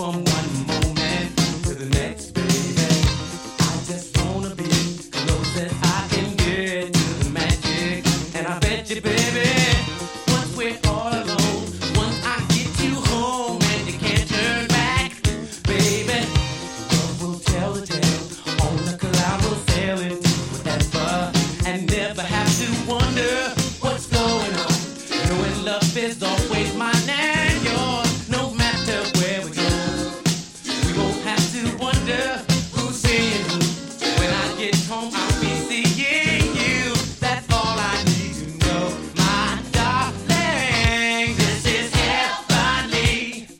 from one moment to the next, baby. I just wanna be closest I can get to the magic, and I bet you, baby, once we're all alone, once I get you home and you can't turn back, baby, love will tell the tale. On the cloud we'll sail into forever and never have to wonder what's going on. Knowing love is always mine and yours, no matter where we go. We won't have to wonder who's seeing who. When I get home, I'll be seeing you. That's all I need to know, my darling. This is heavenly.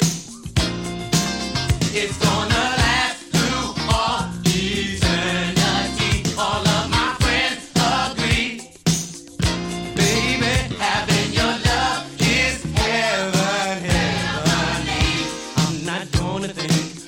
It's gonna last through all eternity. All of my friends agree. Baby, having your love is heaven, heavenly. I'm not gonna think